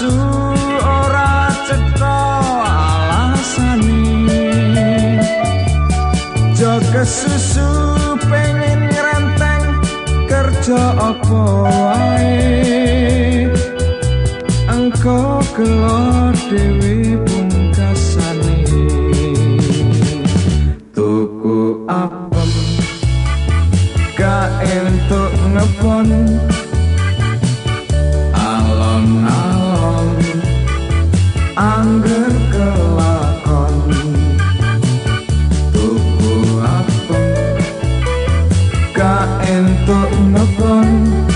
asu ora cetha alasane jaga susu pengen ngrenteng kerja apa wae engko kelor dhewe pungkasane tuku apem gak entuk ngepon alon-alon angger kelakon tuku apem gak entuk ngepon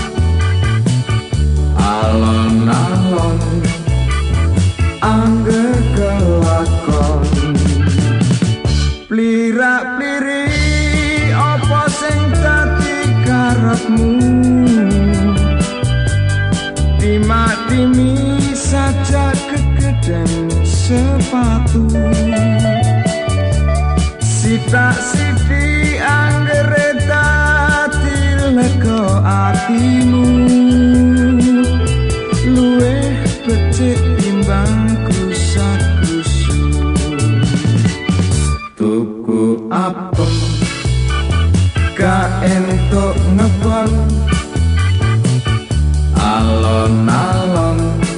alon-alon angger kelakon plirak-pliri apa sing dadi karepmu timak-timi saja kegeden sepatu sitak-siti anggere dadi lega atimu luwih becik timbang kusak-kusu tuku apem gak entuk ngepon alon-alon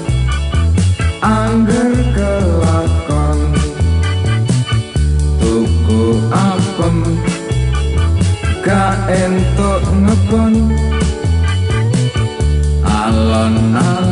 angger kelakon tuku apem gak entuk ngepon alon-alon